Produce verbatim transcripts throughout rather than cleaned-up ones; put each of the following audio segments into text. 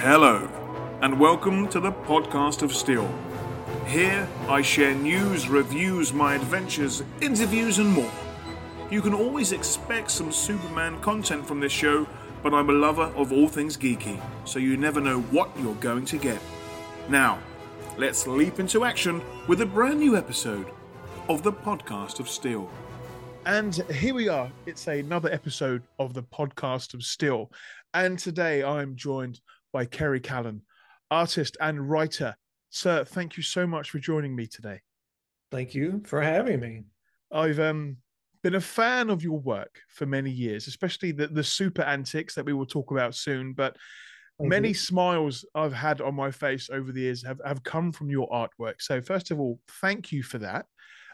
Hello, and welcome to the Podcast of Steel. Here, I share news, reviews, my adventures, interviews, and more. You can always expect some Superman content from this show, but I'm a lover of all things geeky, so you never know what you're going to get. Now, let's leap into action with a brand new episode of the Podcast of Steel. And here we are. It's another episode of the Podcast of Steel. And today I'm joined by Kerry Callan, artist and writer. Sir, thank you so much for joining me today. Thank you for having me. I've um, been a fan of your work for many years, especially the, the super antics that we will talk about soon. But Thank many you. smiles I've had on my face over the years have, have come from your artwork. So first of all, thank you for that.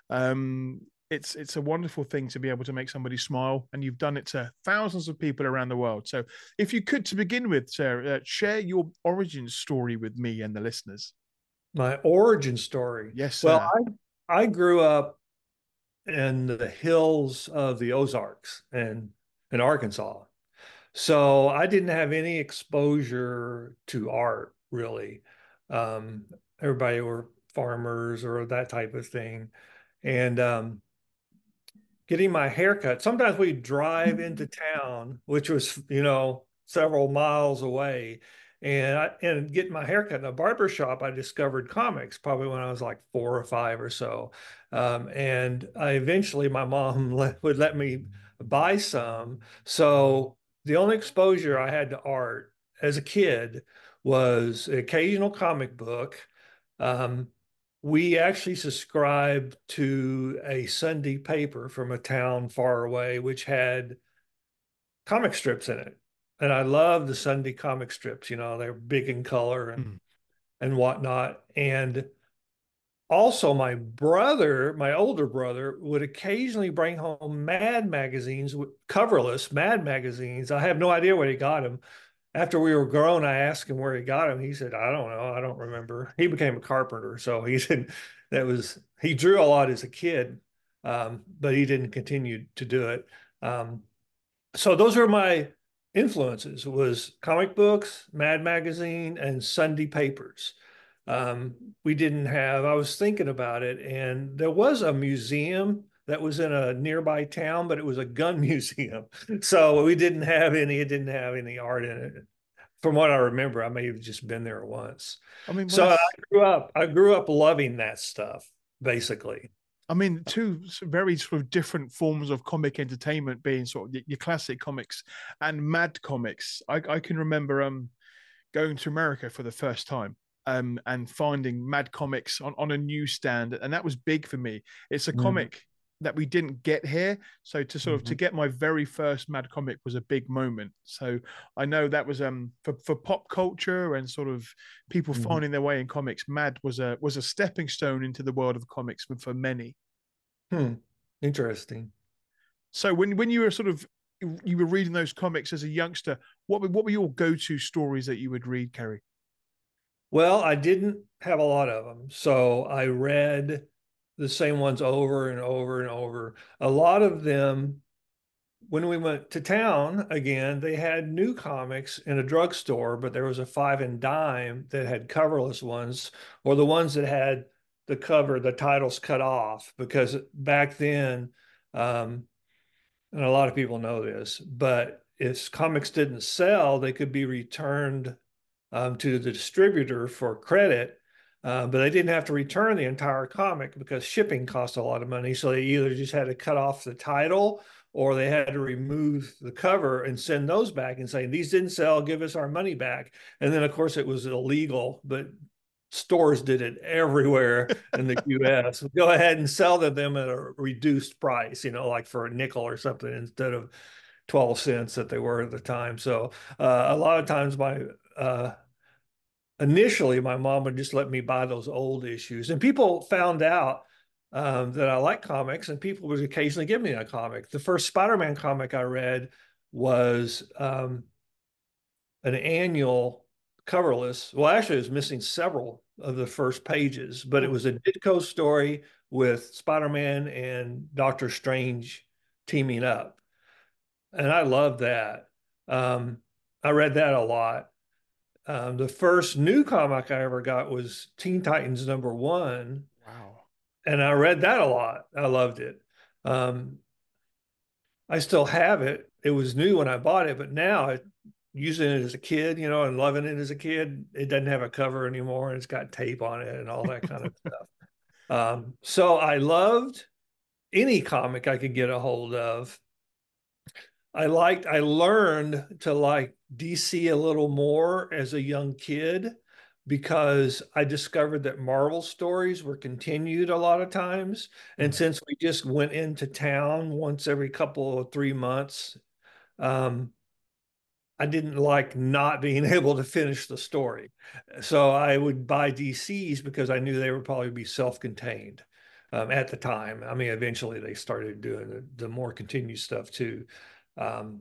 Um, it's it's a wonderful thing to be able to make somebody smile, and you've done it to thousands of people around the world. So if you could, to begin with, Sarah, uh, share your origin story with me and the listeners. My origin story. Yes, Well, sir. I I grew up in the hills of the Ozarks and in Arkansas. So I didn't have any exposure to art really. Um, everybody were farmers or that type of thing. And um, getting my haircut. Sometimes we drive into town, which was, you know, several miles away. And I, and getting my haircut in a barber shop, I discovered comics probably when I was like four or five or so. Um, and I eventually, my mom let, would let me buy some. So the only exposure I had to art as a kid was an occasional comic book. Um, we actually subscribed to a Sunday paper from a town far away, which had comic strips in it. And I love the Sunday comic strips, you know, they're big in color and, Mm. and whatnot. And also, my brother, my older brother, would occasionally bring home Mad magazines, coverless Mad magazines. I have no idea where he got them. After we were grown, I asked him where he got them. He said, I don't know. I don't remember. He became a carpenter. So he said that was, he drew a lot as a kid, um, but he didn't continue to do it. Um, so those were my influences was comic books, Mad Magazine, and Sunday papers. Um, we didn't have, I was thinking about it, and there was a museum that was in a nearby town, but it was a gun museum. So we didn't have any, it didn't have any art in it. From what I remember, I may have just been there once. I mean, well, So I that's, grew up, I grew up loving that stuff, basically. I mean, two very sort of different forms of comic entertainment being sort of your classic comics and mad comics. I, I can remember um going to America for the first time um, and finding Mad Comics on, on a newsstand. And that was big for me. It's a Mhm. comic that we didn't get here. So to sort of to Mhm. get my very first Mad comic was a big moment. So I know that was um for, for pop culture and sort of people Mhm. finding their way in comics, Mad was a was a stepping stone into the world of comics for, for many. Hmm. Interesting. So when when you were sort of you were reading those comics as a youngster, what were what were your go-to stories that you would read, Kerry? Well, I didn't have a lot of them, so I read the same ones over and over and over. A lot of them, when we went to town again, they had new comics in a drugstore, but there was a five and dime that had coverless ones, or the ones that had the cover, the titles cut off, because back then, um, and a lot of people know this, but if comics didn't sell, they could be returned um, to the distributor for credit, uh, but they didn't have to return the entire comic because shipping cost a lot of money. So they either just had to cut off the title or they had to remove the cover and send those back and say, these didn't sell, give us our money back. And then, of course, it was illegal, but stores did it everywhere in the U S. Go ahead and sell to them at a reduced price, you know, like for a nickel or something instead of twelve cents that they were at the time. So uh, a lot of times my uh, initially my mom would just let me buy those old issues, and people found out um, that I like comics, and people would occasionally give me a comic. The first Spider-Man comic I read was um, an annual coverless. Well, actually, it was missing several of the first pages, but it Oh, was a Ditko story with Spider-Man and Doctor Strange teaming up, and I loved that. Um, I read that a lot. Um, the first new comic I ever got was Teen Titans number one, Wow. and I read that a lot. I loved it. Um, I still have it. It was new when I bought it, but now it, using it as a kid, you know, and loving it as a kid, it doesn't have a cover anymore, and it's got tape on it and all that kind of stuff. Um, so I loved any comic I could get a hold of. I liked, I learned to like D C a little more as a young kid because I discovered that Marvel stories were continued a lot of times. And Mm. since we just went into town once every couple of three months, um, I didn't like not being able to finish the story. So I would buy D Cs because I knew they would probably be self-contained um, at the time. I mean, eventually they started doing the, the more continued stuff too. Um,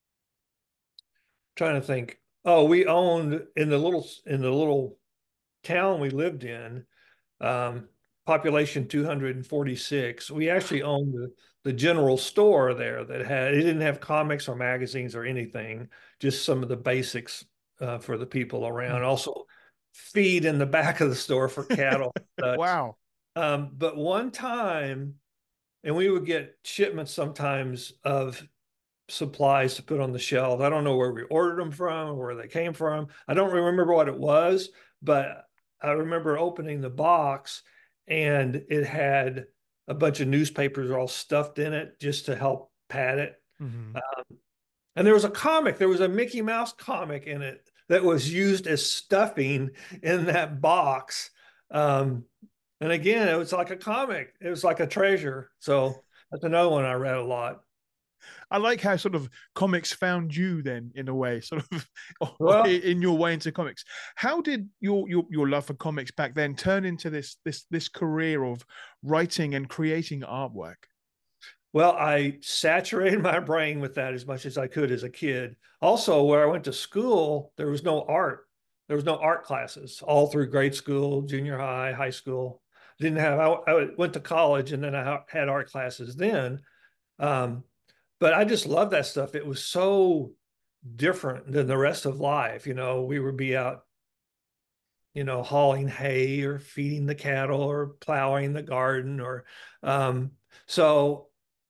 trying to think. Oh, we owned in the little in the little town we lived in, um, population two hundred forty-six. We actually owned the, the general store there that had, it didn't have comics or magazines or anything, just some of the basics uh, for the people around. Mm. Also, feed in the back of the store for cattle. Such. Wow. Um, but one time, and we would get shipments sometimes of supplies to put on the shelves. I don't know where we ordered them from or where they came from. I don't remember what it was, but I remember opening the box and it had a bunch of newspapers all stuffed in it just to help pad it. Hmm. Um, and there was a comic, there was a Mickey Mouse comic in it that was used as stuffing in that box. Um, and again, it was like a comic, it was like a treasure. So that's another one I read a lot. I like how sort of comics found you then in a way, sort of Well, in your way into comics. How did your your your love for comics back then turn into this this this career of writing and creating artwork? Well, I saturated my brain with that as much as I could as a kid. Also, where I went to school, there was no art. There was no art classes all through grade school, junior high, high school. Didn't have, I, I went to college and then I had art classes then. Um, but I just loved that stuff. It was so different than the rest of life. You know, we would be out, you know, hauling hay or feeding the cattle or plowing the garden or, um, so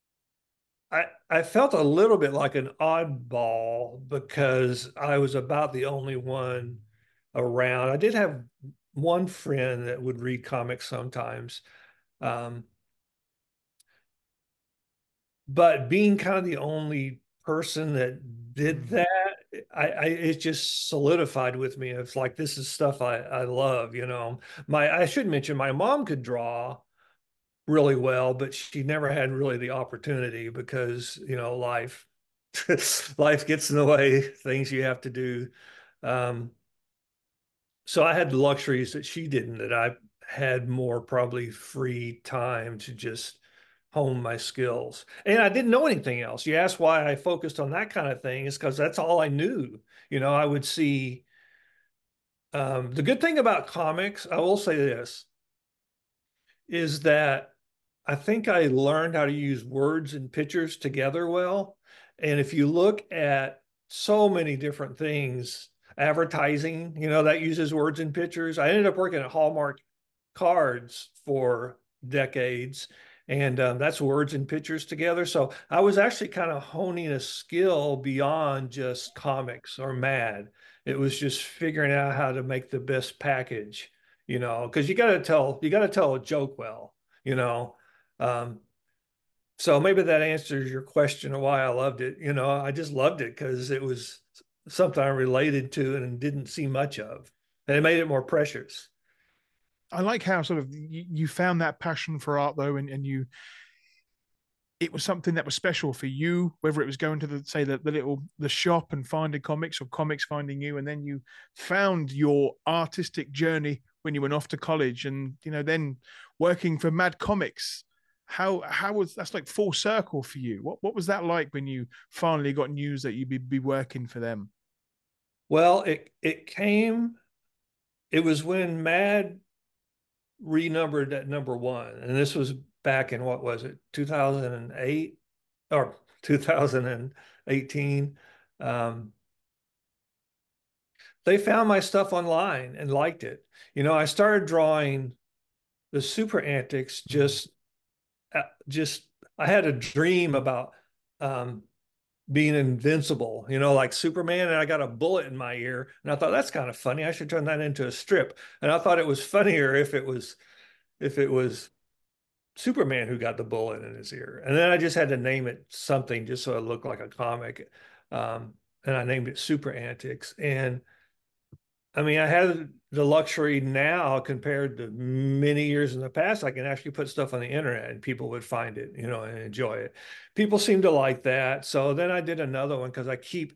I, I felt a little bit like an oddball because I was about the only one around. I did have one friend that would read comics sometimes. Um, but being kind of the only person that did Mm. that, I, I it just solidified with me. It's like this is stuff I, I love, you know. My I should mention my mom could draw really well, but she never had really the opportunity because, you know, life life gets in the way, things you have to do. Um, so I had the luxuries that she didn't, that I had more probably free time to just hone my skills. And I didn't know anything else. You asked why I focused on that kind of thing is because that's all I knew. You know, I would see um, the good thing about comics, I will say this, is that I think I learned how to use words and pictures together well. And if you look at so many different things, advertising, you know, that uses words and pictures. I ended up working at Hallmark Cards for decades, and um, that's words and pictures together. So I was actually kind of honing a skill beyond just comics or Mad. It was just figuring out how to make the best package, you know, because you got to tell you got to tell a joke well, you know. Um, so maybe that answers your question of why I loved it. You know, I just loved it because it was something I related to and didn't see much of, and it made it more precious. I like how sort of you, you found that passion for art though, and, and you it was something that was special for you, whether it was going to the say the, the little the shop and finding comics or comics finding you, and then you found your artistic journey when you went off to college and you know then working for Mad Comics. How how was that's like full circle for you? What what was that like when you finally got news that you'd be, be working for them? Well, it it came. It was when Mad renumbered at number one, and this was back in what was it, two thousand eight or two thousand eighteen. Um, they found my stuff online and liked it. You know, I started drawing the Super Antics just, uh, just I had a dream about um, being invincible, you know, like Superman, and I got a bullet in my ear, and I thought that's kind of funny. I should turn that into a strip. And I thought it was funnier if it was if it was Superman who got the bullet in his ear. And then I just had to name it something just so it looked like a comic. Um, and I named it Super Antics. And I mean, I have the luxury now compared to many years in the past. I can actually put stuff on the internet and people would find it, you know, and enjoy it. People seem to like that. So then I did another one because I keep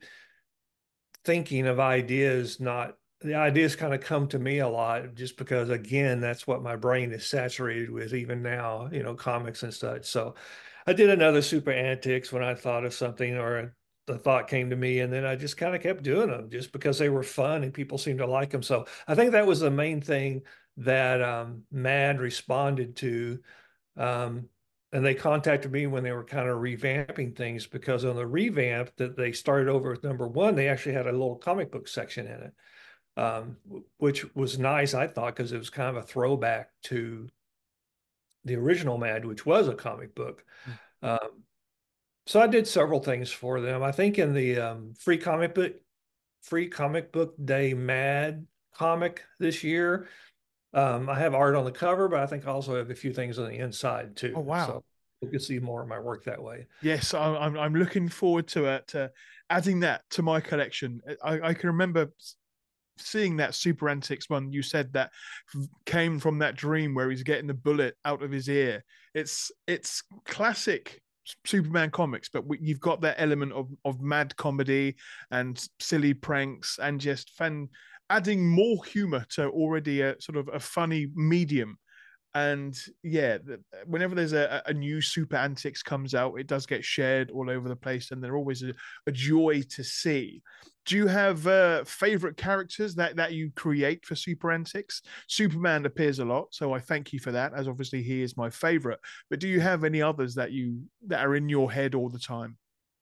thinking of ideas, not the ideas kind of come to me a lot just because, again, that's what my brain is saturated with even now, you know, comics and such. So I did another Super Antics when I thought of something or the thought came to me, and then I just kind of kept doing them just because they were fun and people seemed to like them. So I think that was the main thing that um, Mad responded to. Um, and they contacted me when they were kind of revamping things because on the revamp that they started over with number one, they actually had a little comic book section in it, um, which was nice, I thought, because it was kind of a throwback to the original Mad, which was a comic book. Mm. Um, so I did several things for them. I think in the um, free comic book, free comic book day Mad comic this year, um, I have art on the cover, but I think I also have a few things on the inside too. Oh, wow. So you can see more of my work that way. Yes, I'm I'm looking forward to it, to adding that to my collection. I, I can remember seeing that Super Antics one you said that came from that dream where he's getting the bullet out of his ear. It's it's classic Superman comics, but we, you've got that element of of mad comedy and silly pranks and just fun, adding more humor to already a sort of a funny medium. And yeah, whenever there's a, a new Super Antics comes out, it does get shared all over the place, and they're always a, a joy to see. Do you have uh, favorite characters that, that you create for Super Antics? Superman appears a lot, so I thank you for that, as obviously he is my favorite. But do you have any others that you that are in your head all the time?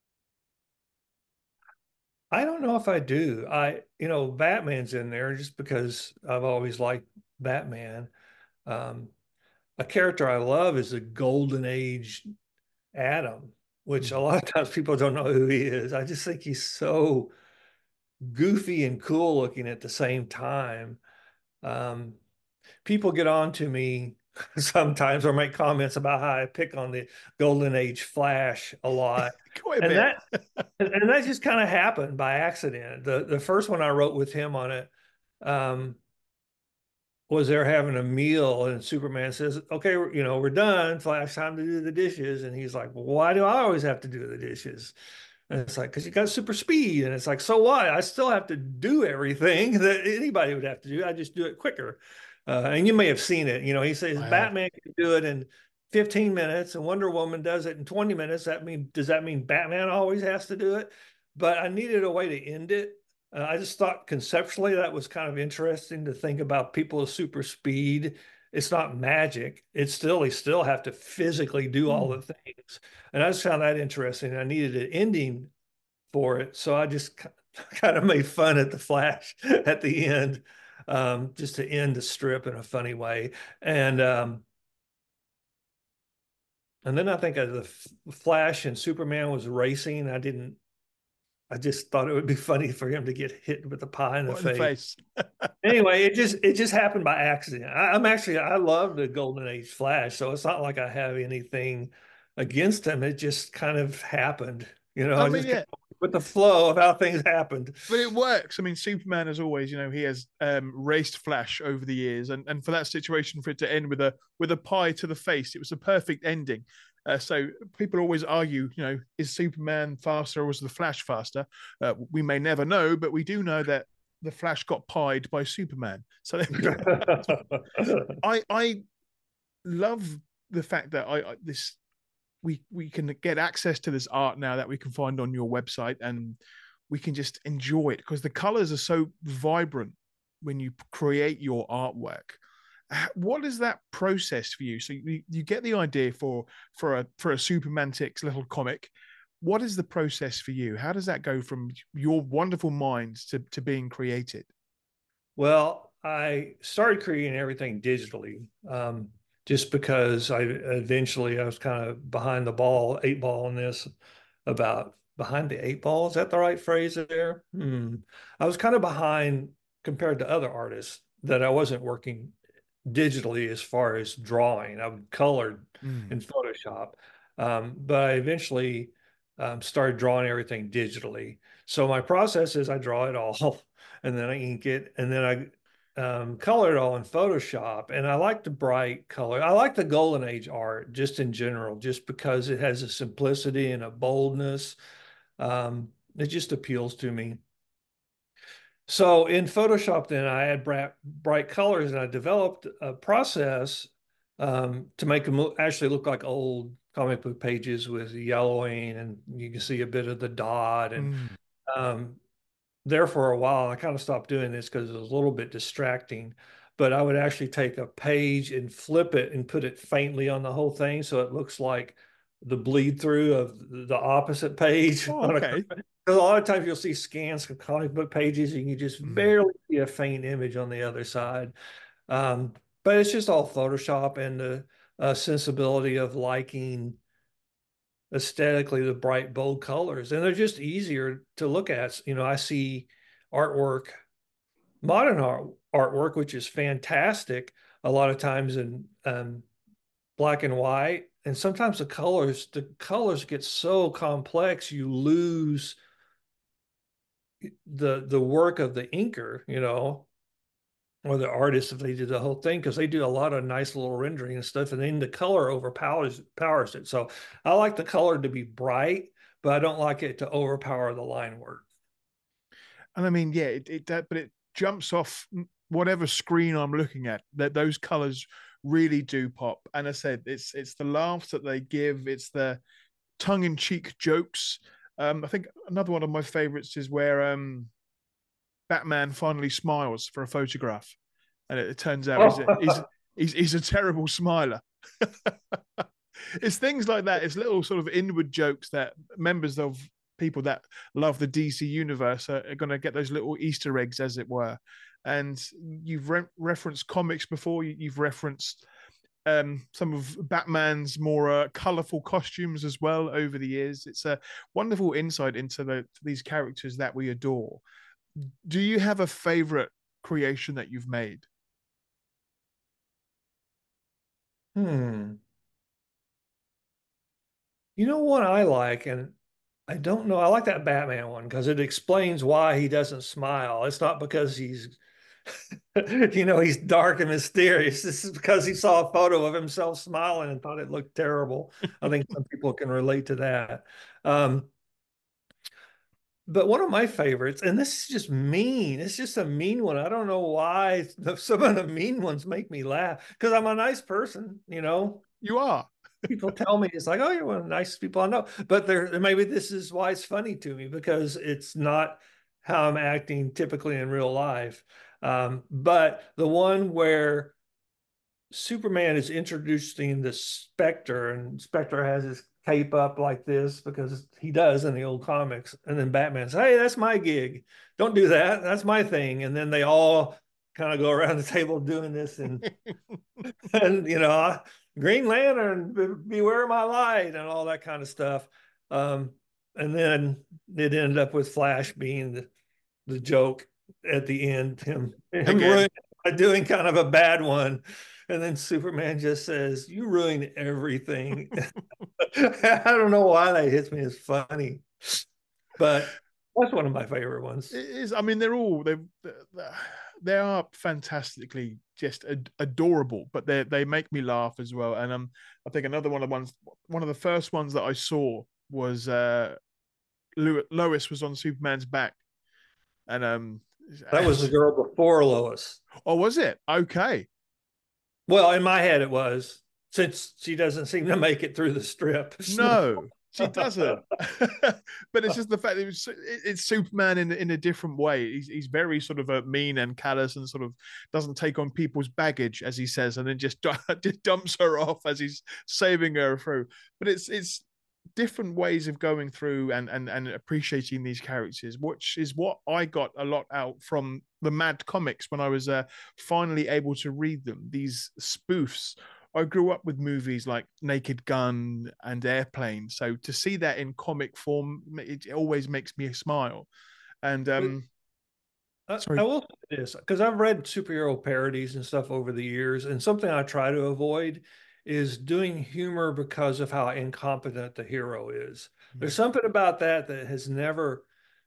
I don't know if I do. I, you know, Batman's in there just because I've always liked Batman. Um, a character I love is the Golden Age Adam, which a lot of times people don't know who he is. I just think he's so goofy and cool looking at the same time. Um, people get on to me sometimes or make comments about how I pick on the Golden Age Flash a lot. Quite a and bit. that and that just kind of happened by accident. The the first one I wrote with him on it, um, was they're having a meal and Superman says, okay, you know, we're done. Flash, time to do the dishes. And he's like, well, why do I always have to do the dishes? And it's like, because you got super speed. And it's like, so what? I still have to do everything that anybody would have to do. I just do it quicker. Uh, and you may have seen it. You know, he says Batman can do it in fifteen minutes and Wonder Woman does it in twenty minutes. That mean, does that mean Batman always has to do it? But I needed a way to end it. Uh, I just thought conceptually that was kind of interesting to think about people with super speed. It's not magic. It's still, they still have to physically do all the things. And I just found that interesting. I needed an ending for it. So I just kind of made fun at the Flash at the end, um, just to end the strip in a funny way. And, um, and then I think of the Flash and Superman was racing. I didn't, I just thought it would be funny for him to get hit with a pie in the What face. In the face. Anyway, it just it just happened by accident. I, I'm actually I love the Golden Age Flash, so it's not like I have anything against him. It just kind of happened, you know. I I mean, just yeah. with the flow of how things happened. But it works. I mean, Superman, as always, you know, he has um, raced Flash over the years, and, and for that situation, for it to end with a with a pie to the face, it was a perfect ending. Uh, so people always argue, you know, is Superman faster or was the Flash faster? Uh, we may never know, but we do know that the Flash got pied by Superman. So I I love the fact that I, I this we we can get access to this art now that we can find on your website, and we can just enjoy it because the colors are so vibrant when you create your artwork. What is that process for you? So you, you get the idea for for a for a Supermantics little comic. what is the process for you? How does that go from your wonderful mind to, to being created? Well, I started creating everything digitally, um, just because I eventually I was kind of behind the ball, eight ball on this, about behind the eight ball. Is that the right phrase there? Hmm. I was kind of behind compared to other artists that I wasn't working digitally as far as drawing. I colored Mm. in Photoshop, um, but I eventually um, started drawing everything digitally. So my process is I draw it all, and then I ink it, and then I um, color it all in Photoshop. And I like the bright color. I like the golden age art just in general, just because it has a simplicity and a boldness. Um, it just appeals to me. So in Photoshop, then I had bright, bright colors, and I developed a process um, to make them look, actually look like old comic book pages with yellowing, and you can see a bit of the dot. And Mm. um, there for a while, I kind of stopped doing this because it was a little bit distracting. But I would actually take a page and flip it and put it faintly on the whole thing, so it looks like the bleed through of the opposite page Oh, on a okay. a lot of times you'll see scans of comic book pages and you just Mm. barely see a faint image on the other side. Um, but it's just all Photoshop and the uh, sensibility of liking aesthetically the bright, bold colors. And they're just easier to look at. You know, I see artwork, modern art, artwork, which is fantastic a lot of times in um, black and white. And sometimes the colors, the colors get so complex, you lose the the work of the inker, you know, or the artist if they did the whole thing, because they do a lot of nice little rendering and stuff, and then the color overpowers powers it. So I like the color to be bright, but I don't like it to overpower the line work. And I mean, yeah, it, it that, but it jumps off whatever screen I'm looking at. That those colors really do pop. And I said, it's it's the laughs that they give. It's the tongue-in-cheek jokes. Um, I think another one of my favorites is where um, Batman finally smiles for a photograph, and it, it turns out he's a, he's, he's he's a terrible smiler. It's things like that. It's little sort of inward jokes that members of people that love the D C universe are, are going to get those little Easter eggs, as it were. And you've re- referenced comics before. You, you've referenced um, some of Batman's more uh, colorful costumes as well over the years. It's a wonderful insight into the to these characters that we adore. Do you have a favorite creation that you've made? Hmm. You know what I like, and I don't know. I like that Batman one because it explains why he doesn't smile. It's not because he's, you know, he's dark and mysterious. This is because he saw a photo of himself smiling and thought it looked terrible. I think some people can relate to that. Um, but one of my favorites, and this is just mean, it's just a mean one. I don't know why some of the mean ones make me laugh because I'm a nice person, you know. You are. People tell me it's like, oh, you're one of the nicest people I know. But there, maybe this is why it's funny to me because it's not how I'm acting typically in real life. Um, but the one where Superman is introducing the Spectre, and Spectre has his cape up like this because he does in the old comics, and then Batman says, "Hey, that's my gig. Don't do that. That's my thing." And then they all kind of go around the table doing this, and and you know, Green Lantern, beware my light, and all that kind of stuff. Um, and then it ended up with Flash being the, the joke at the end, him, him Again. doing kind of a bad one. And then Superman just says, "You ruin everything." I don't know why that hits me as funny, but that's one of my favorite ones. It is. I mean, they're all they they are fantastically just ad- adorable, but they they make me laugh as well. And um, I think another one of the ones, one of the first ones that I saw was uh, Lois was on Superman's back, and um, That was the girl before Lois. Oh, was it? Okay. Well, in my head, it was, since she doesn't seem to make it through the strip. No, she doesn't. But it's just the fact that it was, it's Superman in in a different way. He's he's very sort of a mean and callous and sort of doesn't take on people's baggage, as he says, and then just, just dumps her off as he's saving her through. But it's it's different ways of going through and and and appreciating these characters, which is what I got a lot out from the Mad comics when I was uh, finally able to read them. These spoofs. I grew up with movies like Naked Gun and Airplane, so to see that in comic form, it always makes me smile. And um, I, sorry, I will say this because I've read superhero parodies and stuff over the years, and something I try to avoid is doing humor because of how incompetent the hero is. There's something about that that has never,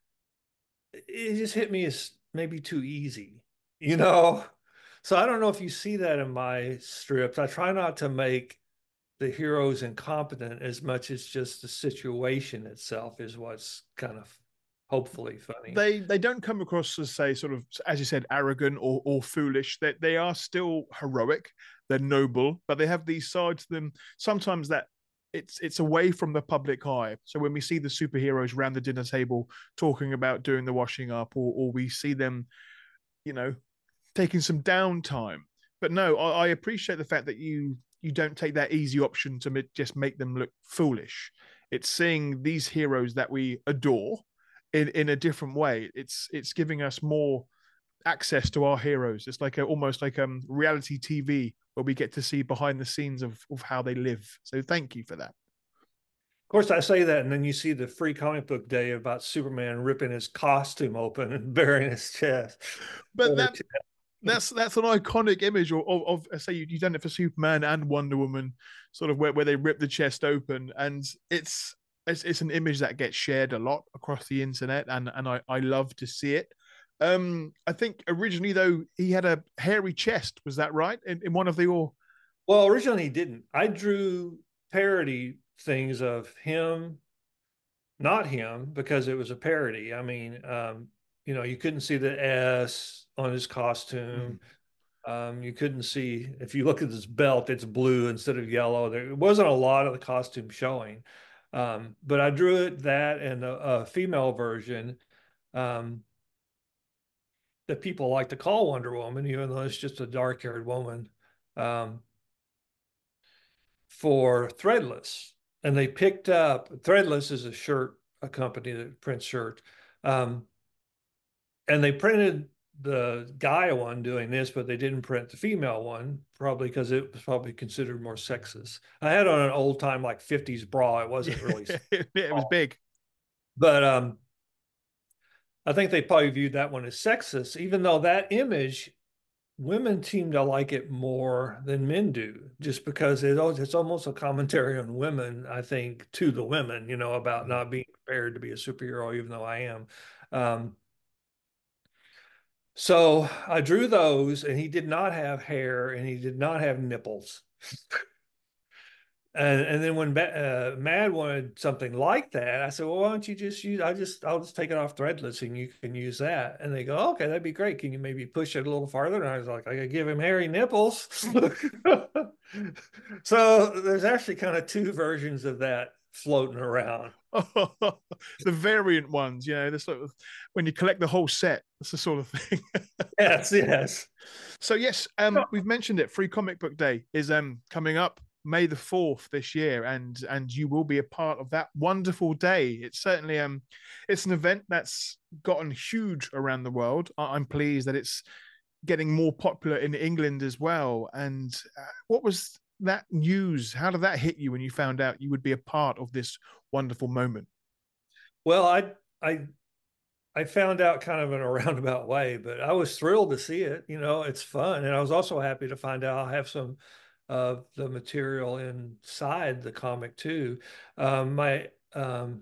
it just hit me as maybe too easy, you know? So I don't know if you see that in my strips. I try not to make the heroes incompetent as much as just the situation itself is what's kind of hopefully funny. they they don't come across as, say, sort of, as you said, arrogant or or foolish. That they, they are still heroic, they're noble, but they have these sides to them sometimes that it's it's away from the public eye. So when we see the superheroes around the dinner table talking about doing the washing up, or or we see them, you know, taking some downtime. But no, I, I appreciate the fact that you you don't take that easy option to just make them look foolish. It's seeing these heroes that we adore in in a different way. It's it's giving us more access to our heroes. It's like a, almost like um reality T V where we get to see behind the scenes of of how they live. So thank you for that. Of course, I say that, and then you see the free comic book day about Superman ripping his costume open and burying his chest. But that that's that's an iconic image of, of, of say you, you've done it for Superman and Wonder Woman, sort of where, where they rip the chest open, and it's it's it's an image that gets shared a lot across the internet, and and I I love to see it. Um, I think originally though he had a hairy chest. Was that right? In, in one of the all. Well, originally he didn't. I drew parody things of him, not him, because it was a parody. I mean, um, you know, you couldn't see the S on his costume. Mm. Um, you couldn't see, if you look at this belt, it's blue instead of yellow. There wasn't a lot of the costume showing. Um, but I drew it that and a, a female version um, that people like to call Wonder Woman, even though it's just a dark-haired woman, um, for Threadless. And they picked up, Threadless is a shirt, a company that prints shirts. Um, and they printed the guy one doing this, but they didn't print the female one, probably because it was probably considered more sexist. I had on an old time like fifties bra. It wasn't really it was big. But um, I think they probably viewed that one as sexist, even though that image, women seem to like it more than men do, just because it, it's almost a commentary on women, I think, to the women, you know, about mm-hmm. not being prepared to be a superhero, even though I am. Um, so I drew those, and he did not have hair, and he did not have nipples. And, and then when uh, Mad wanted something like that, I said, well, why don't you just use, I just, I'll just take it off Threadless and you can use that. And they go, okay, that'd be great. Can you maybe push it a little farther? And I was like, I could give him hairy nipples. So there's actually kind of two versions of that floating around. The variant ones, you know, the sort of, when you collect the whole set, that's the sort of thing. Yes, yes. So yes, um, we've mentioned it. Free Comic Book Day is um coming up May the fourth this year, and and you will be a part of that wonderful day. It's certainly um it's an event that's gotten huge around the world. I'm pleased that it's getting more popular in England as well. And uh, what was that news? How did that hit you when you found out you would be a part of this wonderful moment? Well, I I I found out kind of in a roundabout way, but I was thrilled to see it. You know, it's fun, and I was also happy to find out I'll have some of the material inside the comic too. Um, my um,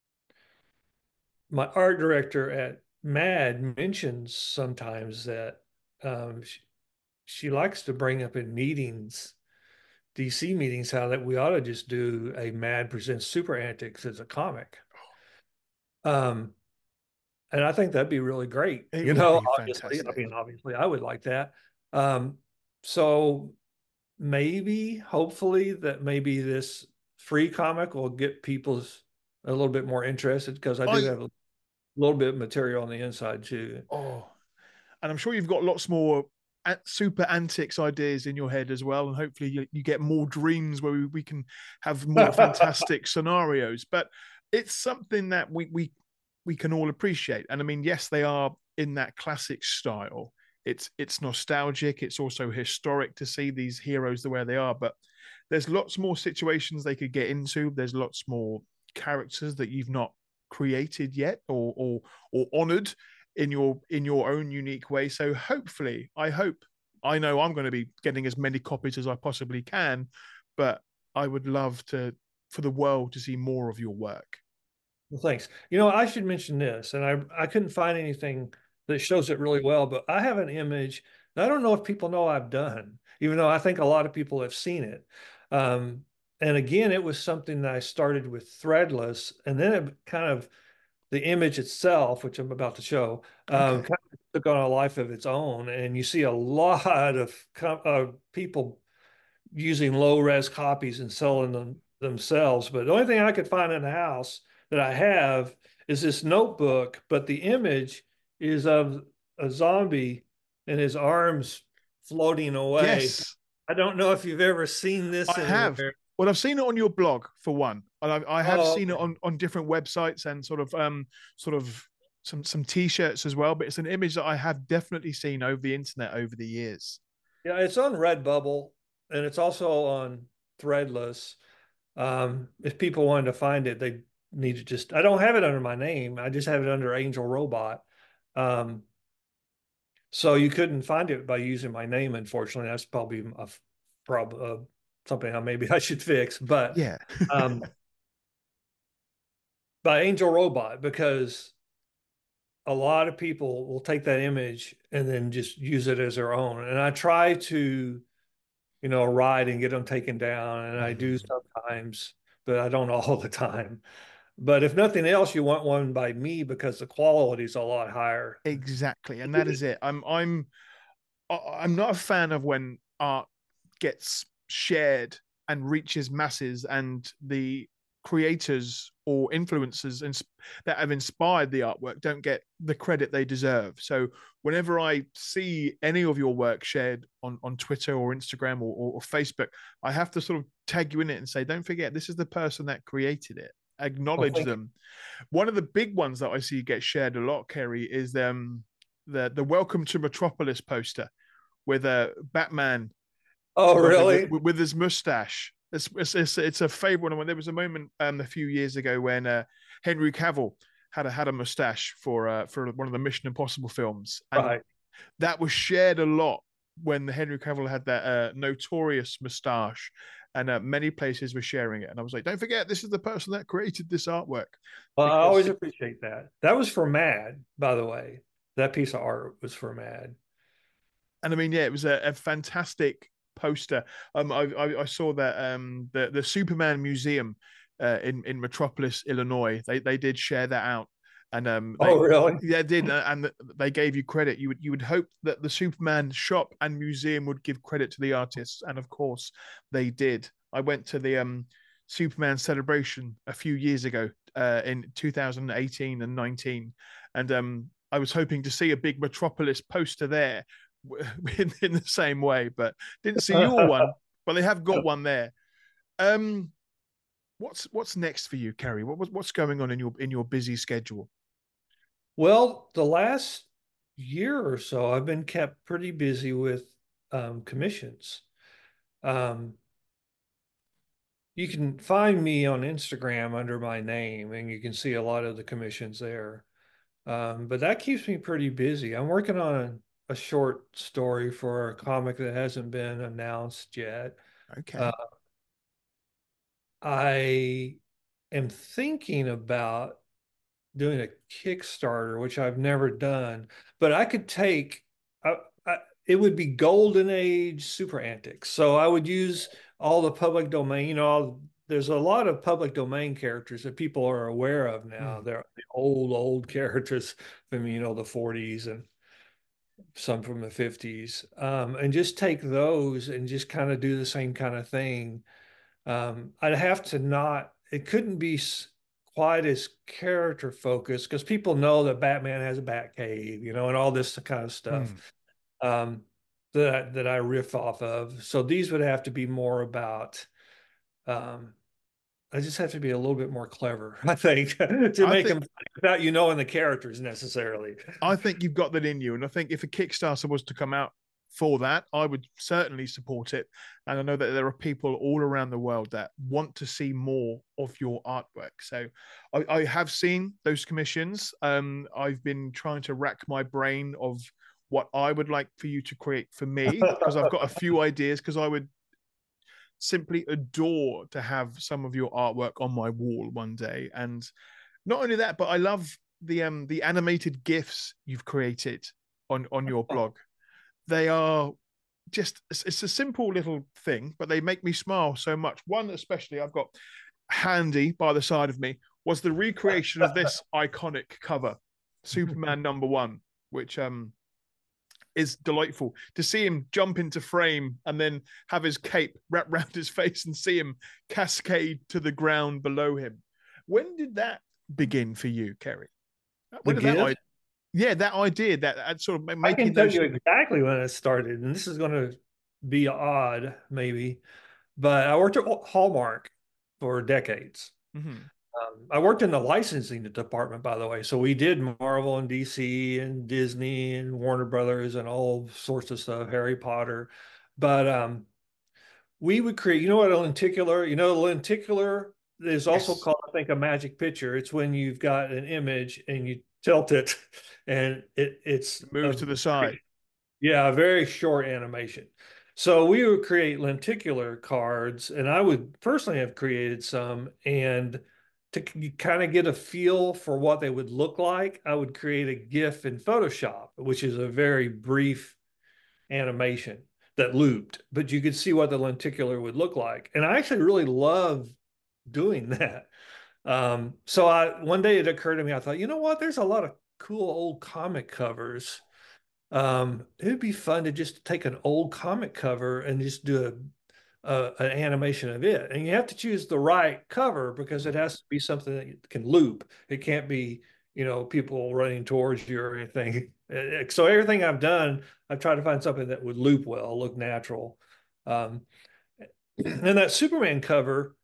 my art director at Mad mentions sometimes that um, she, she likes to bring up in meetings, D C meetings, how that we ought to just do a Mad Presents Super Antics as a comic. Um, and I think that'd be really great. It you know, obviously, I mean, obviously, I would like that. Um, so maybe, hopefully, that maybe this free comic will get people a little bit more interested, because I do oh, have a little bit of material on the inside too. Oh, and I'm sure you've got lots more super antics ideas in your head as well, and hopefully you, you get more dreams where we, we can have more fantastic scenarios. But it's something that we we we can all appreciate. And I mean, yes, they are in that classic style. It's it's nostalgic. It's also historic to see these heroes the way they are. But there's lots more situations they could get into. There's lots more characters that you've not created yet or or or honored in your in your own unique way. So hopefully, I hope, I know I'm going to be getting as many copies as I possibly can, but I would love to for the world to see more of your work. Well, thanks. You know, I should mention this, and I I couldn't find anything that shows it really well, but I have an image that I don't know if people know I've done, even though I think a lot of people have seen it. Um, and again, it was something that I started with Threadless, and then it kind of, the image itself, which I'm about to show, um, Okay. kind of took on a life of its own. And you see a lot of uh, people using low res copies and selling them themselves. But the only thing I could find in the house that I have is this notebook, but the image is of a zombie and his arms floating away. Yes, I don't know if you've ever seen this I have. anywhere. Well, I've seen it on your blog for one, and I, I have Oh, seen it okay. on, on different websites and sort of um sort of some some t-shirts as well. But it's an image that I have definitely seen over the internet over the years. Yeah, it's on Redbubble and it's also on Threadless. Um, if people wanted to find it, they need to just, I don't have it under my name. I just have it under Angel Robot. Um, so you couldn't find it by using my name, unfortunately. That's probably a problem, uh, something I maybe I should fix. But Yeah. um, by Angel Robot, because a lot of people will take that image and then just use it as their own. And I try to, you know, ride and get them taken down. And I do Mm. sometimes, but I don't all the time. But if nothing else, you want one by me because the quality is a lot higher. Exactly, and that is it. I'm I'm I- I'm not a fan of when art gets shared and reaches masses, and the creators or influencers ins- that have inspired the artwork don't get the credit they deserve. So whenever I see any of your work shared on, on Twitter or Instagram or, or, or Facebook, I have to sort of tag you in it and say, don't forget, this is the person that created it. Well, Acknowledge thank you. them. One of the big ones that I see get shared a lot, Kerry, is um, the the Welcome to Metropolis poster with a Batman Oh, sort of with, really? with his mustache. It's, it's, it's, it's a favorite one. There was a moment um, a few years ago when uh, Henry Cavill had a had a mustache for uh, for one of the Mission Impossible films, and Right. that was shared a lot when Henry Cavill had that uh, notorious mustache, and uh, many places were sharing it. And I was like, don't forget, this is the person that created this artwork, Well, I because always appreciate that. That was for Mad, by the way. That piece of art was for Mad. and I mean, yeah, it was a, a fantastic poster. Um, I, I, I saw that um, the the Superman Museum uh, in in Metropolis, Illinois, they they did share that out, and um, Oh, they really? yeah did, uh, and they gave you credit. You would you would hope that the Superman shop and museum would give credit to the artists, and of course they did. I went to the um Superman celebration a few years ago uh, in two thousand eighteen and nineteen, and um I was hoping to see a big Metropolis poster there in, in the same way, but didn't see your one. But they have got one there. Um, what's what's next for you, Kerry? What what's going on in your in your busy schedule? Well, the last year or so, I've been kept pretty busy with um, commissions. Um, you can find me on Instagram under my name, and you can see a lot of the commissions there. Um, but that keeps me pretty busy. I'm working on a, a short story for a comic that hasn't been announced yet. Uh, Okay. I am thinking about doing a Kickstarter, which I've never done, but I could take, I, I, it would be golden age super antics. So I would use all the public domain, you know, all, there's a lot of public domain characters that people are aware of now. Mm. They're the old, old characters from, you know, the forties and some from the fifties. Um, and just take those and just kind of do the same kind of thing. Um, I'd have to not, it couldn't be quite as character focused because people know that Batman has a bat cave, you know, and all this kind of stuff. Mm. Um, that I, that I riff off of. So these would have to be more about. Um, I just have to be a little bit more clever, I think, to I make think them without you knowing the characters necessarily. I think you've got that in you, and I think if a Kickstarter was to come out for that, I would certainly support it. And I know that there are people all around the world that want to see more of your artwork. So I, I have seen those commissions. Um, I've been trying to rack my brain of what I would like for you to create for me, because I've got a few ideas, because I would simply adore to have some of your artwork on my wall one day. And not only that, but I love the um the animated GIFs you've created on on your blog. They are just, it's a simple little thing, but they make me smile so much. One especially I've got handy by the side of me was the recreation of this iconic cover, Superman number one, which um is delightful to see him jump into frame and then have his cape wrapped around his face and see him cascade to the ground below him. When did that begin for you, Kerry? When did that, yeah, that idea, that, that sort of making I can tell those... you exactly when it started, and this is going to be odd, maybe, but I worked at Hallmark for decades. Mm-hmm. Um, I worked in the licensing department, by the way. So we did Marvel and D C and Disney and Warner Brothers and all sorts of stuff, Harry Potter. But um, we would create, you know what, a lenticular, you know, a lenticular is also Yes. called, I think, a magic picture. It's when you've got an image and you tilt it and it it's Moves a, to the side. Yeah, a very short animation. So we would create lenticular cards, and I would personally have created some, and to kind of get a feel for what they would look like, I would create a GIF in Photoshop, which is a very brief animation that looped, but you could see what the lenticular would look like. And I actually really love doing that. Um, so I one day it occurred to me, I thought, you know what, there's a lot of cool old comic covers. Um, it would be fun to just take an old comic cover and just do a uh, an animation of it. And you have to choose the right cover because it has to be something that can loop. It can't be, you know, people running towards you or anything. So everything I've done, I've tried to find something that would loop well, look natural. Um, and that Superman cover,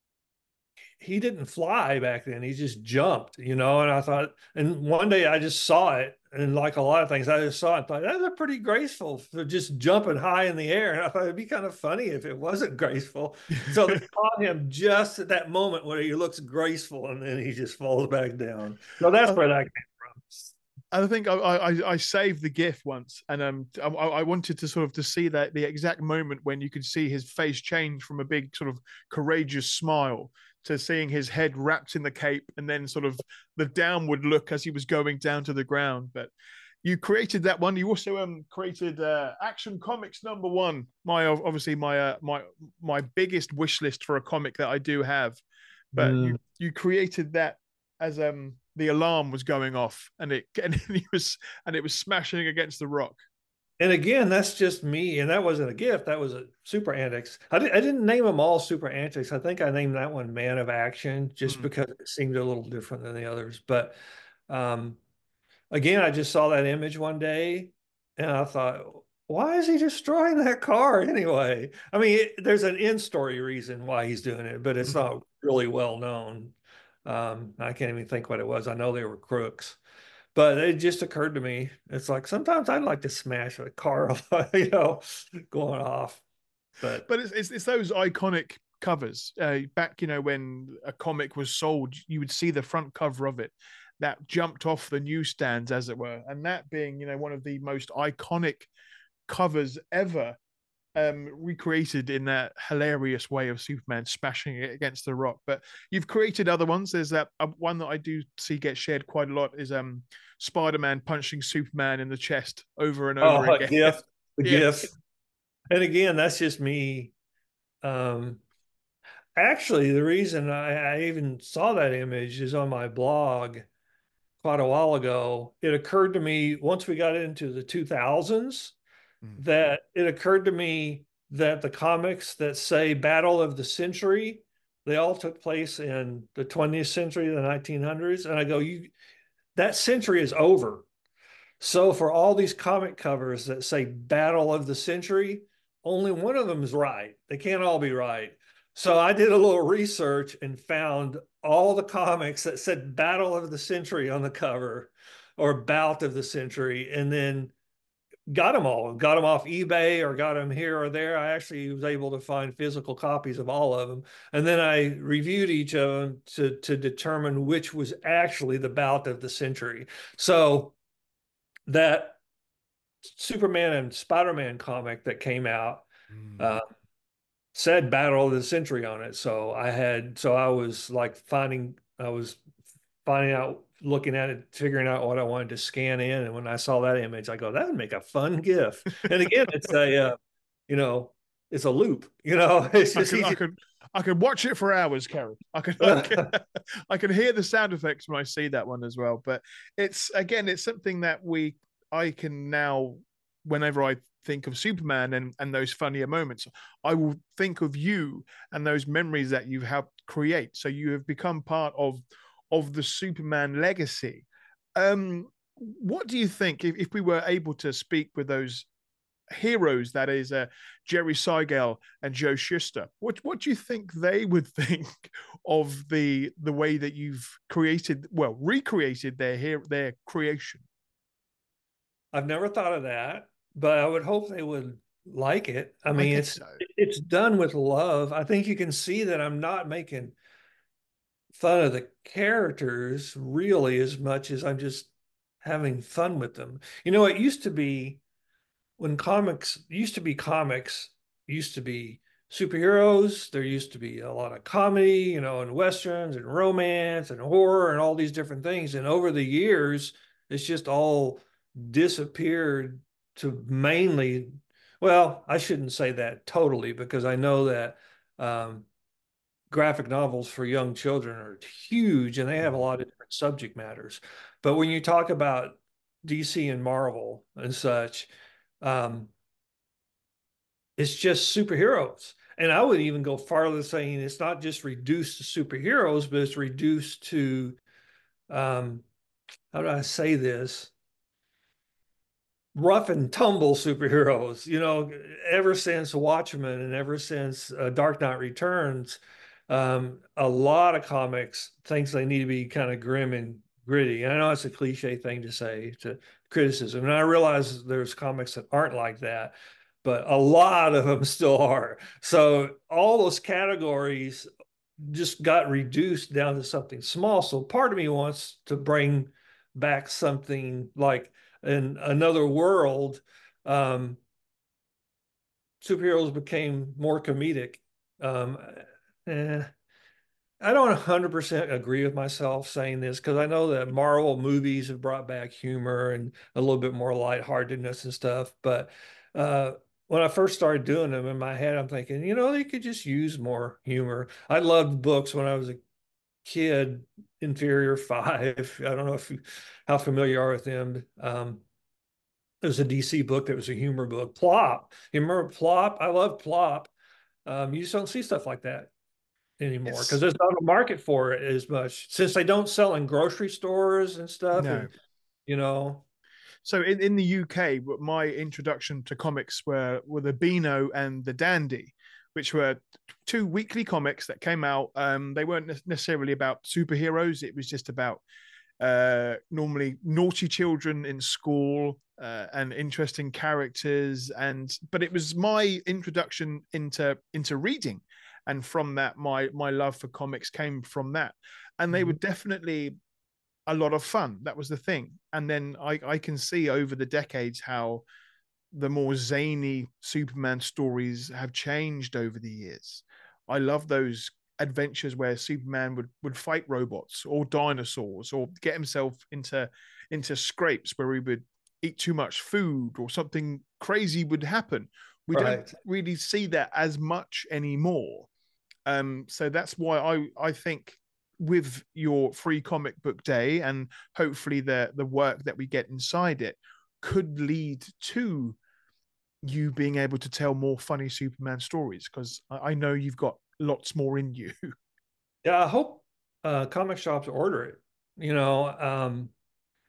he didn't fly back then. He just jumped, you know, and I thought, and one day I just saw it. And like a lot of things, I just saw it and thought, that's a pretty graceful for just jumping high in the air. And I thought it'd be kind of funny if it wasn't graceful. So they caught him just at that moment where he looks graceful and then he just falls back down. So that's where that came from. I think I, I I saved the GIF once, and um I, I wanted to sort of to see that the exact moment when you could see his face change from a big sort of courageous smile to seeing his head wrapped in the cape and then sort of the downward look as he was going down to the ground. But you created that one. You also um created uh, Action Comics number one. My obviously my uh, my my biggest wish list for a comic that I do have. But mm. you you created that as um the alarm was going off and it and he was and it was smashing against the rock. And again, that's just me. And that wasn't a gift. That was a Super Antics. I, did, I didn't name them all Super Antics. I think I named that one Man of Action just mm. because it seemed a little different than the others. But um, again, I just saw that image one day and I thought, why is he destroying that car anyway? I mean, it, there's an in-story reason why he's doing it, but it's not really well known. Um, I can't even think what it was. I know they were crooks. But it just occurred to me, it's like sometimes I'd like to smash a car, you know, going off. But but it's it's, it's those iconic covers. Uh, back, you know, when a comic was sold, you would see the front cover of it that jumped off the newsstands, as it were, and that being, you know, one of the most iconic covers ever, um, recreated in that hilarious way of Superman smashing it against the rock. But you've created other ones. There's that uh, one that I do see get shared quite a lot is um Spider-Man punching Superman in the chest over and over oh, again. GIF, the yeah. GIF. And again, that's just me. Um, actually, the reason I, I even saw that image is on my blog quite a while ago. It occurred to me once we got into the two thousands mm. that it occurred to me that the comics that say Battle of the Century, they all took place in the twentieth century, the nineteen hundreds. And I go, you, that century is over. So for all these comic covers that say Battle of the Century, only one of them is right. They can't all be right. So I did a little research and found all the comics that said Battle of the Century on the cover or Bout of the Century, and then got them all, got them off eBay or got them here or there. I actually was able to find physical copies of all of them. And then I reviewed each of them to, to determine which was actually the Bout of the Century. So that Superman and Spider-Man comic that came out Mm. uh, said Battle of the Century on it. So I had, so I was like finding, I was finding out, looking at it, figuring out what I wanted to scan in. And when I saw that image, I go, that would make a fun GIF. And again, it's a, uh, you know, it's a loop, you know, it's I just could, I easy. could, I could watch it for hours, Karen. I could, I could, I could hear the sound effects when I see that one as well. But it's again, it's something that we, I can now, whenever I think of Superman and and those funnier moments, I will think of you and those memories that you've helped create. So you have become part of of the Superman legacy. Um, what do you think if, if we were able to speak with those heroes, that is uh, Jerry Seigel and Joe Shuster, what what do you think they would think of the the way that you've created, well, recreated their their creation? I've never thought of that, but I would hope they would like it. I I mean, think it's so. it's done with love. I think you can see that I'm not making fun of the characters really as much as I'm just having fun with them. You know, it used to be when comics used to be comics, used to be superheroes. There used to be a lot of comedy, you know, and westerns and romance and horror and all these different things. And over the years, it's just all disappeared to mainly, well, I shouldn't say that totally because I know that um, graphic novels for young children are huge and they have a lot of different subject matters. But when you talk about D C and Marvel and such, um, it's just superheroes. And I would even go farther saying it's not just reduced to superheroes, but it's reduced to, um, how do I say this? Rough and tumble superheroes. You know, ever since Watchmen and ever since uh, Dark Knight Returns, um, a lot of comics thinks they need to be kind of grim and gritty. And I know it's a cliche thing to say to criticism, and I realize there's comics that aren't like that, but a lot of them still are. So all those categories just got reduced down to something small. So part of me wants to bring back something like in another world, um, superheroes became more comedic. Um, eh, I don't one hundred percent agree with myself saying this because I know that Marvel movies have brought back humor and a little bit more lightheartedness and stuff. But uh, when I first started doing them in my head, I'm thinking, you know, they could just use more humor. I loved books when I was a kid, Inferior Five. I don't know if you, how familiar you are with them. Um, it was a D C book that was a humor book. Plop. You remember Plop? I love Plop. Um, you just don't see stuff like that anymore because It's there's not a market for it as much since they don't sell in grocery stores and stuff. no. And, you know, So in, in the U K, my introduction to comics were were the Beano and the Dandy, which were two weekly comics that came out. Um, they weren't necessarily about superheroes. It was just about uh, normally naughty children in school uh, and interesting characters. And but it was my introduction into into reading, and from that, my my love for comics came from that. And they were definitely a lot of fun. That was the thing. And then I, I can see over the decades how the more zany Superman stories have changed over the years. I love those adventures where Superman would, would fight robots or dinosaurs or get himself into into scrapes where he would eat too much food or something crazy would happen. We don't right. really see that as much anymore. Um, so that's why I, I think with your free comic book day and hopefully the the work that we get inside it could lead to you being able to tell more funny Superman stories, because I, I know you've got lots more in you. Yeah, I hope uh, comic shops order it. You know, um,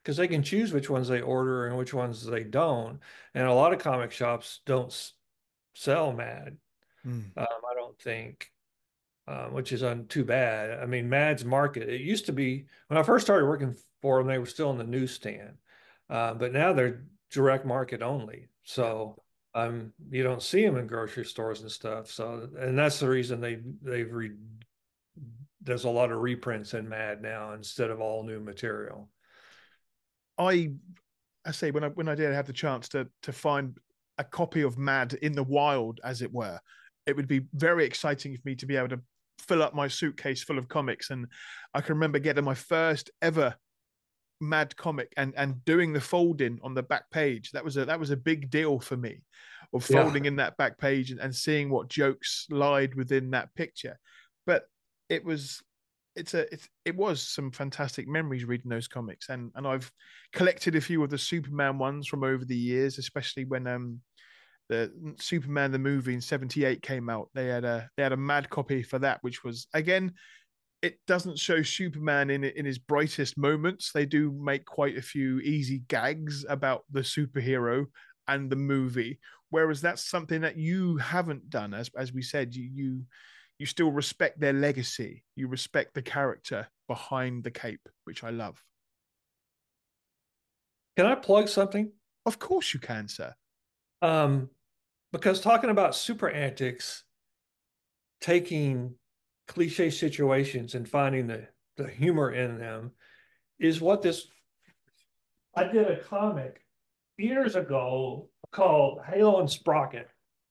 because they can choose which ones they order and which ones they don't. And a lot of comic shops don't sell Mad. Mm. Um, I don't think, um, which is un, too bad. I mean, Mad's market, it used to be when I first started working for them, they were still in the newsstand, uh, but now they're direct market only. So um, you don't see them in grocery stores and stuff. So, and that's the reason they they've re, there's a lot of reprints in Mad now instead of all new material. I I say when I when I did have the chance to to find a copy of Mad in the wild, as it were, it would be very exciting for me to be able to fill up my suitcase full of comics. And I can remember getting my first ever Mad comic and and doing the folding on the back page. That was a that was a big deal for me, of folding Yeah. in that back page and, and seeing what jokes lied within that picture. But it was it's a it's, it was some fantastic memories reading those comics, and and I've collected a few of the Superman ones from over the years, especially when um the Superman the movie in seventy-eight came out. They had a they had a Mad copy for that, which was, again, it doesn't show Superman in in his brightest moments. They do make quite a few easy gags about the superhero and the movie, whereas that's something that you haven't done. As as we said, you you you still respect their legacy. You respect the character behind the cape, which I love. Can I plug something? Of course you can, sir. Um, because talking about super antics, taking cliche situations and finding the, the humor in them is what this. I did a comic years ago called Halo and Sprocket.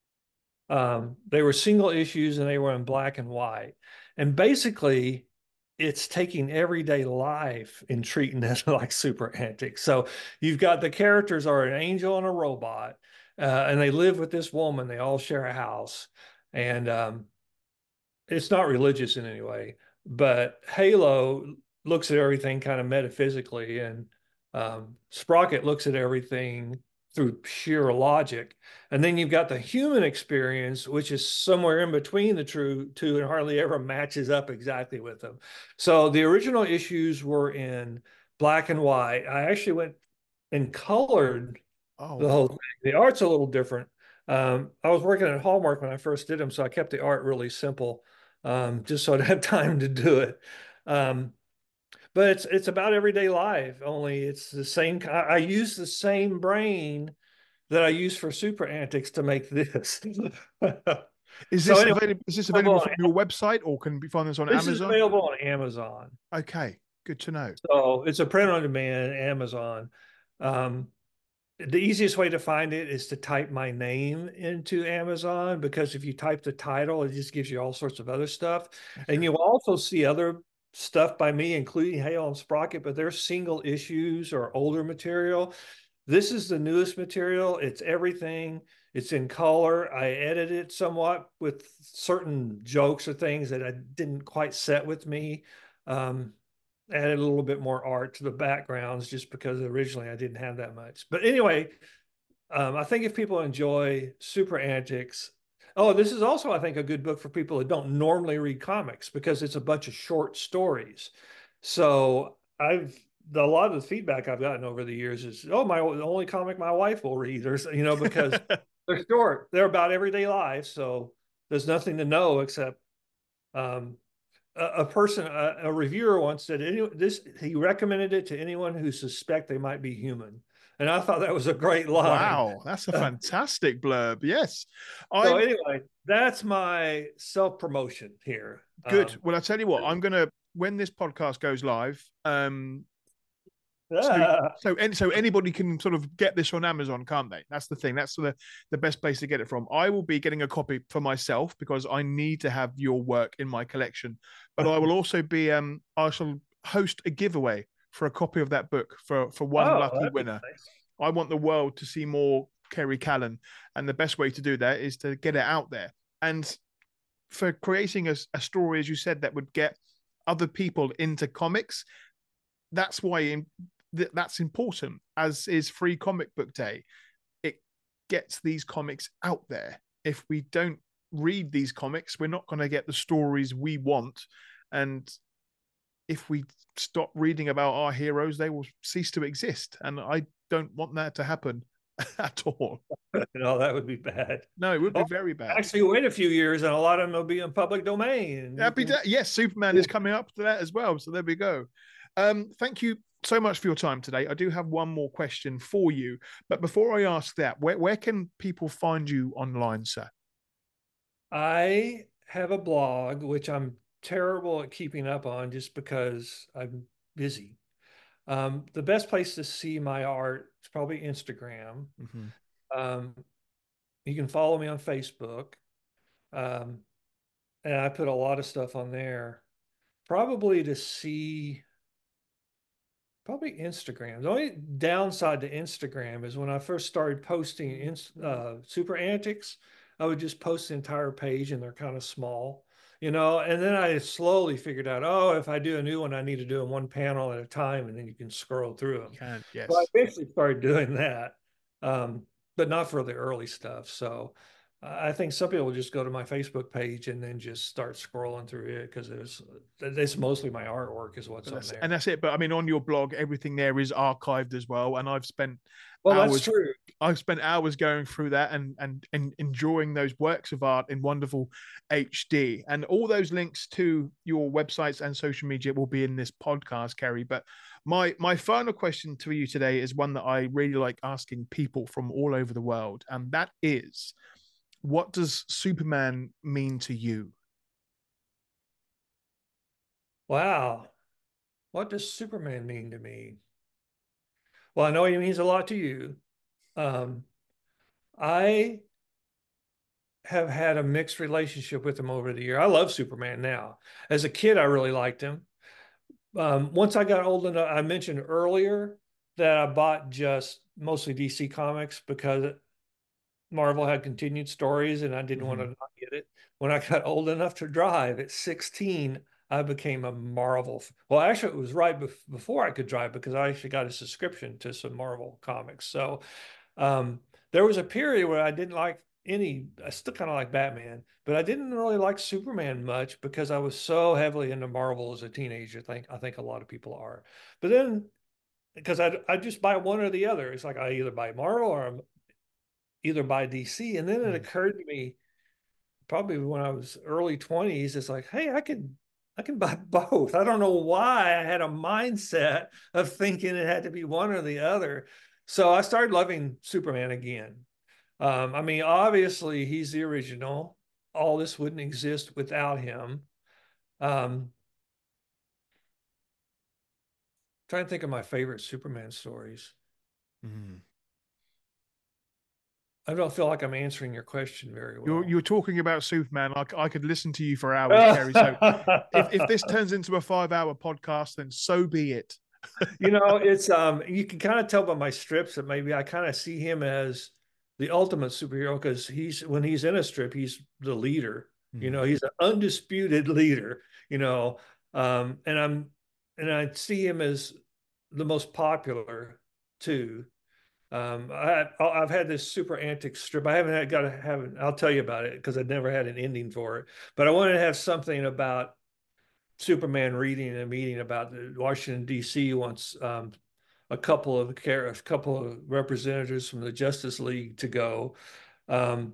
Um, they were single issues and they were in black and white. And basically, it's taking everyday life and treating it like super antics. So you've got the characters are an angel and a robot, uh, and they live with this woman. They all share a house, and um, it's not religious in any way. But Halo looks at everything kind of metaphysically, and um, Sprocket looks at everything through sheer logic. And then you've got the human experience, which is somewhere in between the true two and hardly ever matches up exactly with them. So the original issues were in black and white. I actually went and colored Oh, the wow. whole thing. The art's a little different. Um, I was working at Hallmark when I first did them, so I kept the art really simple, um, just so I'd have time to do it. Um, but it's it's about everyday life. Only it's the same. I, I use the same brain that I use for super antics to make this. Is So this anyway, available? Is this available available on, from your website, or can we find this on this is Amazon? available on Amazon. Okay, good to know. So it's a print on demand, Amazon. Um, the easiest way to find it is to type my name into Amazon, because if you type the title, it just gives you all sorts of other stuff. Okay. And you'll also see other stuff by me, including Hale and Sprocket, but they're single issues or older material. This is the newest material. It's everything. It's in color. I edited it somewhat with certain jokes or things that I didn't quite set with me. Um, added a little bit more art to the backgrounds just because originally I didn't have that much. But anyway, um, I think if people enjoy super antics, oh, this is also, I think, a good book for people that don't normally read comics, because it's a bunch of short stories. So I've a lot of the feedback I've gotten over the years is, oh, my the only comic my wife will read, or you know, because they're short, they're about everyday life, so there's nothing to know except um, a, a person, a, a reviewer once said, any, this he recommended it to anyone who suspect they might be human, and I thought that was a great line. Wow, that's a fantastic blurb. Yes, So I'm anyway, that's my self promotion here. good. Um, Well, I tell you what, I'm gonna when this podcast goes live. Um, so ah, so and so anybody can sort of get this on Amazon, can't they? That's the thing. That's the the best place to get it from. I will be getting a copy for myself because I need to have your work in my collection. But I will also be um I shall host a giveaway for a copy of that book for for one oh, lucky that'd be winner. nice. I want the world to see more Kerry Callan, and the best way to do that is to get it out there. And for creating a, a story, as you said, that would get other people into comics, that's why in, th- that's important. As is Free Comic Book Day, it gets these comics out there. If we don't read these comics, we're not going to get the stories we want, and if we stop reading about our heroes, they will cease to exist. And I don't want that to happen at all. No, that would be bad. No, it would be Oh, very bad. actually, wait a few years and a lot of them will be in public domain. Happy Can... to, yes, Superman is coming up to that as well. So there we go. Um, thank you so much for your time today. I do have one more question for you. But before I ask that, where, where can people find you online, sir? I have a blog, which I'm terrible at keeping up on just because I'm busy. Um, the best place to see my art is probably Instagram. Mm-hmm. Um, you can follow me on Facebook. Um, and I put a lot of stuff on there. Probably to see, probably Instagram. The only downside to Instagram is when I first started posting in, uh, Super Antics, I would just post the entire page and they're kind of small, you know, and then I slowly figured out, oh, if I do a new one, I need to do them one panel at a time and then you can scroll through them. You can, yes. So I basically started doing that, um, but not for the early stuff. So I think some people just go to my Facebook page and then just start scrolling through it because it's it's mostly my artwork is what's on there. And that's it. But I mean, on your blog, everything there is archived as well. And I've spent well, hours, that's true. I've spent hours going through that and, and and enjoying those works of art in wonderful H D. And all those links to your websites and social media will be in this podcast, Kerry. But my my final question to you today is one that I really like asking people from all over the world, and that is, what does Superman mean to you? Wow. What does Superman mean to me? Well, I know he means a lot to you. Um, I have had a mixed relationship with him over the year. I love Superman now. As a kid, I really liked him. Um, once I got old enough, I mentioned earlier that I bought just mostly D C comics because Marvel had continued stories and I didn't mm-hmm. want to not get it. When I got old enough to drive at sixteen, I became a Marvel. Well, actually, it was right bef- before I could drive because I actually got a subscription to some Marvel comics. So um, there was a period where I didn't like any, I still kind of like Batman, but I didn't really like Superman much because I was so heavily into Marvel as a teenager. I think, I think a lot of people are. But then, because I, I just buy one or the other. It's like I either buy Marvel or I'm either by D C. And then it occurred to me probably when I was early twenties, it's like, hey, I could, I can buy both. I don't know why I had a mindset of thinking it had to be one or the other. So I started loving Superman again. Um, I mean, obviously he's the original. All this wouldn't exist without him. Um, trying to think of my favorite Superman stories. Mm-hmm. I don't feel like I'm answering your question very well. You're, you're talking about Superman. I, I could listen to you for hours, Kerry. So if, if this turns into a five-hour podcast, then so be it. You know, it's um, you can kind of tell by my strips that maybe I kind of see him as the ultimate superhero because he's when he's in a strip, he's the leader. Mm-hmm. You know, he's an undisputed leader. You know, um, and I'm and I see him as the most popular too. Um, I, I've had this Super Antics strip. I haven't had, got to have it. I'll tell you about it because I never had an ending for it. But I wanted to have something about Superman reading in a meeting about the Washington, D C wants um, a couple of a couple of representatives from the Justice League to go. Um,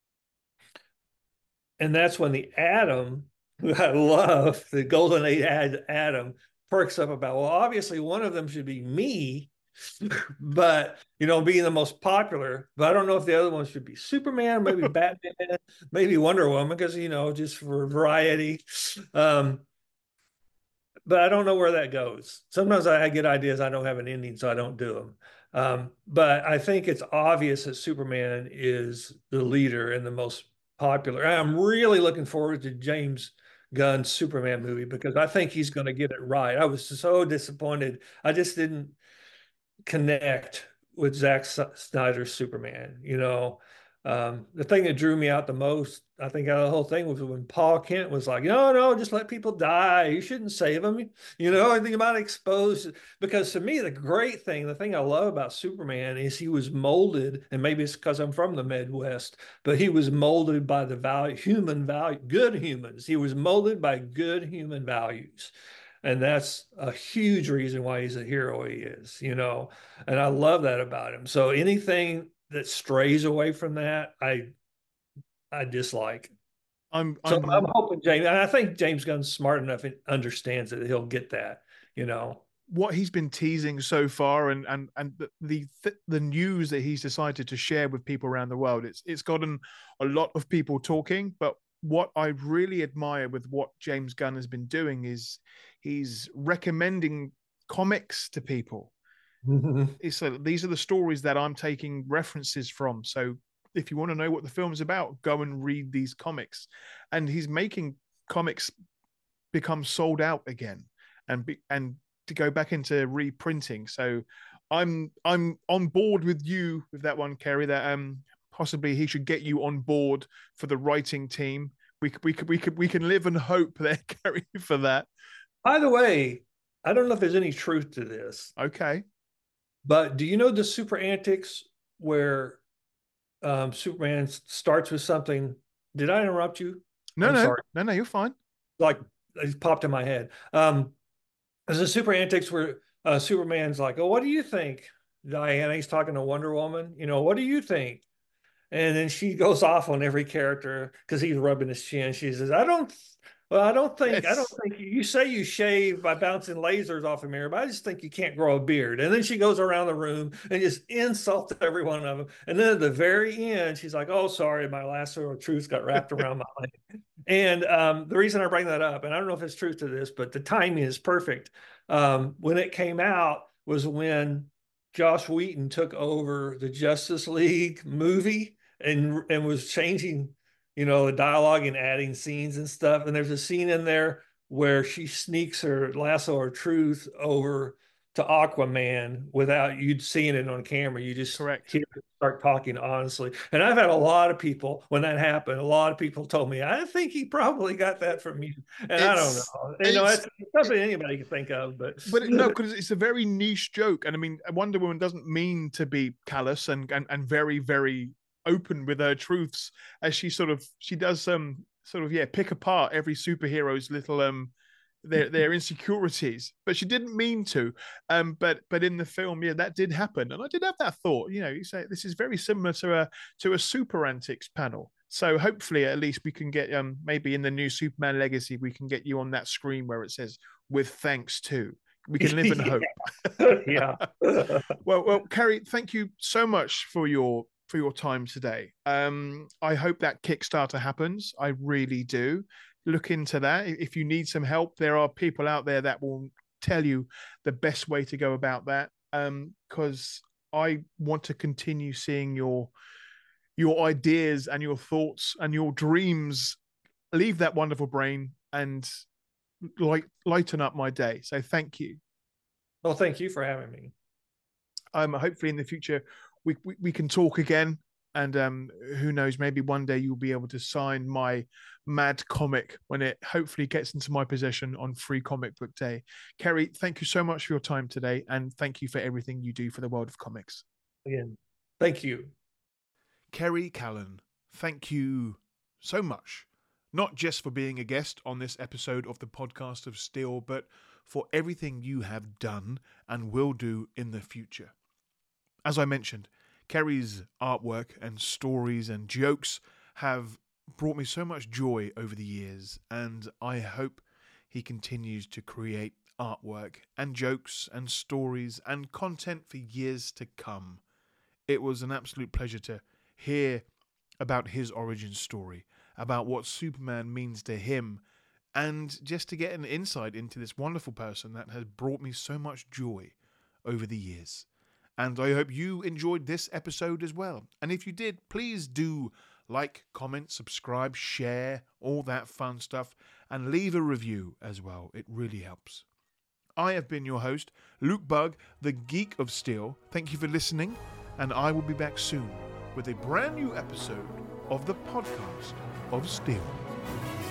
and that's when the Atom, who I love, the Golden Age Atom, perks up about, well, obviously one of them should be me. But you know, being the most popular, but I don't know if the other one should be Superman, maybe Batman, maybe Wonder Woman, because you know, just for variety. Um, but I don't know where that goes. Sometimes I get ideas, I don't have an ending, so I don't do them. Um, but I think it's obvious that Superman is the leader and the most popular. I'm really looking forward to James Gunn's Superman movie because I think he's going to get it right. I was so disappointed. I just didn't connect with Zack Snyder's Superman. You know, um, the thing that drew me out the most, I think, out of the whole thing was when Paul Kent was like, no, no, just let people die. You shouldn't save them. You know, I think you might expose, because to me, the great thing, the thing I love about Superman is he was molded, and maybe it's because I'm from the Midwest, but he was molded by the value, human value, good humans. He was molded by good human values. And that's a huge reason why he's a hero he is, you know, and I love that about him. So anything that strays away from that, I I dislike. I'm So I'm I'm hoping James, and I think James Gunn's smart enough and understands that he'll get that, you know. what he's been teasing so far, and and and the the, the news that he's decided to share with people around the world, it's it's gotten a lot of people talking. But what I really admire with what James Gunn has been doing is he's recommending comics to people. So these are the stories that I'm taking references from. So if you want to know what the film is about, go and read these comics. And he's making comics become sold out again, and be, and to go back into reprinting. So I'm I'm on board with you with that one, Kerry. That um possibly he should get you on board for the writing team. We we could we could we can live and hope there, Kerry, for that. By the way, I don't know if there's any truth to this. Okay. But do you know the Super Antics where um, Superman starts with something? Did I interrupt you? No, I'm no, sorry. no, no, you're fine. Like it popped in my head. Um, there's a Super Antics where uh, Superman's like, "Oh, what do you think, Diana?" He's talking to Wonder Woman. You know, what do you think? And then she goes off on every character because he's rubbing his chin. She says, "I don't." Well, I don't think yes. I don't think you, you say you shave by bouncing lasers off a mirror, but I just think you can't grow a beard. And then she goes around the room and just insults every one of them. And then at the very end, she's like, "Oh, sorry, my lasso of truth got wrapped around my leg." And um, the reason I bring that up, and I don't know if it's truth to this, but the timing is perfect. Um, when it came out was when Joss Whedon took over the Justice League movie and and was changing, you know, the dialogue and adding scenes and stuff. And there's a scene in there where she sneaks her lasso of truth over to Aquaman without you seeing it on camera. You just Correct. hear her start talking honestly. And I've had a lot of people, when that happened, a lot of people told me, "I think he probably got that from you." And it's, I don't know. You know, it's, it's something anybody can think of, but but no, because it's a very niche joke. And I mean, Wonder Woman doesn't mean to be callous and and, and very, very open with her truths, as she sort of she does um sort of yeah pick apart every superhero's little um their their insecurities, but she didn't mean to. Um but but in the film, yeah, that did happen, and I did have that thought. You know, you say this is very similar to a to a Super Antics panel. So hopefully, at least we can get um maybe in the new Superman Legacy, we can get you on that screen where it says "with thanks to." We can live in hope. Yeah. well, well, Kerry, thank you so much for your for your time today. Um, I hope that Kickstarter happens. I really do. Look into that. If you need some help, there are people out there that will tell you the best way to go about that. Um, because I want to continue seeing your your ideas and your thoughts and your dreams leave that wonderful brain and light, lighten up my day. So thank you. Well, thank you for having me. Um, hopefully in the future we, we, we can talk again, and um, who knows, maybe one day you'll be able to sign my mad comic when it hopefully gets into my possession on Free Comic Book Day. Kerry, thank you so much for your time today, and thank you for everything you do for the world of comics. Again, thank you. Kerry Callan, thank you so much, not just for being a guest on this episode of the Podcast of Steel, but for everything you have done and will do in the future. As I mentioned, Kerry's artwork and stories and jokes have brought me so much joy over the years, and I hope he continues to create artwork and jokes and stories and content for years to come. It was an absolute pleasure to hear about his origin story, about what Superman means to him, and just to get an insight into this wonderful person that has brought me so much joy over the years. And I hope you enjoyed this episode as well. And if you did, please do like, comment, subscribe, share, all that fun stuff, and leave a review as well. It really helps. I have been your host, Luke Bugg, the Geek of Steel. Thank you for listening, and I will be back soon with a brand new episode of the Podcast of Steel.